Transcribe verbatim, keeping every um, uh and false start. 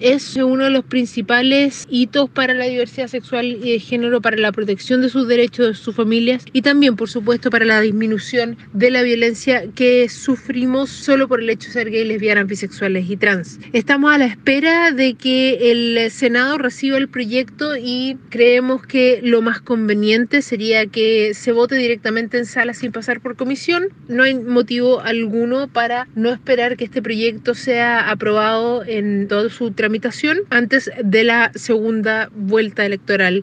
es uno de los principales hitos para la diversidad sexual y de género, para la protección de sus derechos, de sus familias y también, por supuesto, para la disminución de la violencia que sufrimos solo por el hecho de ser gay, lesbianas, bisexuales y trans. Estamos a la espera de que el Senado reciba el proyecto y creemos que lo más conveniente sería que se vote directamente en sala sin pasar por comisión. No hay motivo alguno para no esperar que este proyecto sea aprobado en toda su tramitación antes de la segunda vuelta electoral.